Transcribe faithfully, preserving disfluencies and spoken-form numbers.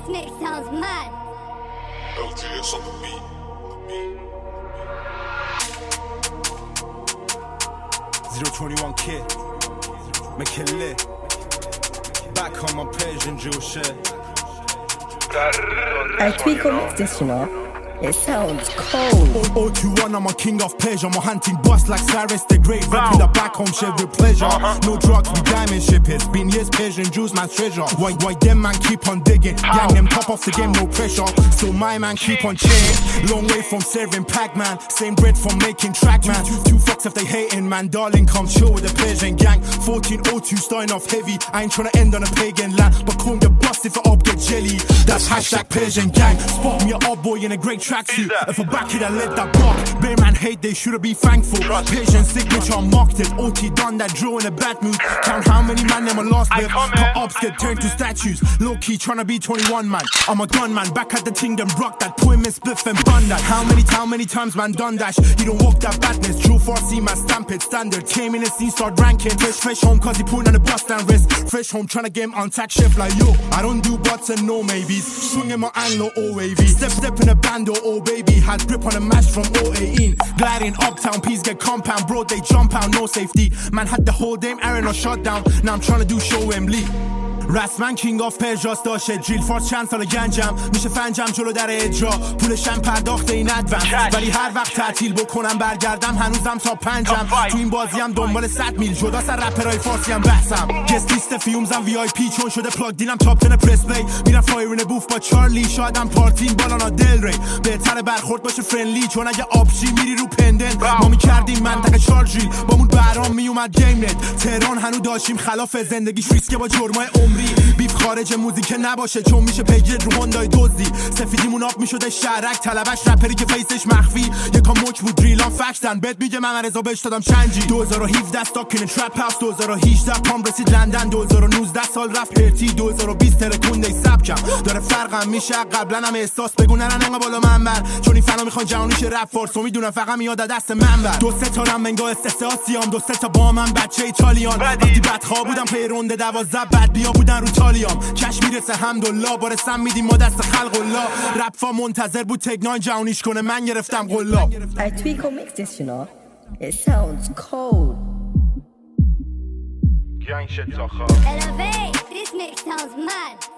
This mix sounds mad. L G S on the beat. zero twenty-one kid, make it lit. Back on my Persian jewel shit. I tweak on mix this, you know. It sounds cold. oh two one, I'm a king of pleasure. I'm a hunting boss like Cyrus the Great. Rapping the back home shit with pleasure. Uh-huh. No drugs, we diamond ship it. Been years Persian Jews, man's treasure. Why, why them man keep on digging? Gang them top off the game, no pressure. So my man keep on chain. Long way from serving Pac-Man. Same bread from making track, man. Two, two fucks if they hating, man. Darling, come chill with the Persian gang. fourteen oh two starting off heavy. I ain't tryna end on a pagan land. But call me a bust if I up get jelly. That's hashtag Persian gang. Spot me a up boy in a great tracksuit. If I back it, I let that block. Bear man hate, they should be thankful. Persian signature, I mocked it. O T done that, drill in a bad mood. Count how many man them I lost with. Cut ups get turned to statues. Low key tryna be twenty-one man. I'm a gunman, back at the kingdom, rock that. Put him in spliff and bun that. How many, how many times man done dash? You don't walk that badness. True four C man stamp it. Standard came in the scene, start ranking. Fresh, fresh home cause he putting on the bust and wrist. Fresh home tryna get him on tack shift like yo. I don't do buts and no maybes. Swinging my angle all wavy. Step, step in a band or oh baby. Had grip on a match from oh eighteen. Gliding uptown, peas get compound. Bro, they jump out, no safety. Man had the whole damn Aaron or shut down. Now I'm tryna do show Wembley. رسما کینگ آف پرژاس داشته جیل فارس چند سال گنجم میشه فنجم جلو در اجرا پولشم پرداخته این ادوان ولی هر وقت تعطیل بکنم برگردم هنوزم تا پنجم تو این بازیم دنبال صد میل جدا سر رپرای فارسی هم بحثم گست لیست فیومزم وی آی پی چون شده پلاگ دیلم تاپ تن پرس پلی میرم فایرین بوف با چارلی شایدم پارتین بالانا دل ری بهتر برخورد باشه فرندلی چون اگه آبشی میری رو پندن ما میکردیم منطقه چارجیل بامون برام میومد گیم نت تهران هنو داشتیم خلاف زندگیش ریسک با جرمای عمری بیف خارج موزیک نباشه چون میشه پیگیر رو هوندای دوزی سفیدیمون آب میشده شهرک طلبش رپری که فیسش مخفی یکا مچ بود ریلان فکتن بهت میگه من رضا بهش دادم چنجی دو هزار و هفده استاکین ترپ هاوس دو هزار و هجده پام رسید لندن دو هزار و نوزده سال رفت پرتی دو هزار و بیست ترکونده ای سبکم داره فرقم میشه قبلا هم احساس بگو نرن انقا بالا منبر چون این فنا میخوان جهانیش رپ فارسو میدونم فقط میاد دست منبر دو سه تا رم منگا استساسیام دو سه تا با من بچه ایتالیان وقتی بدخواه بودم پی رونده دوازده بعد بیا بودن رو تالیام کش میرسه حمدالله بارسم میدیم ما دست خلق الله رپفا منتظر بود تگنان جهانیش کنه من گرفتم قلاب I tweak on mix this, you know. It sounds cold. Elevate, this mix sounds mad.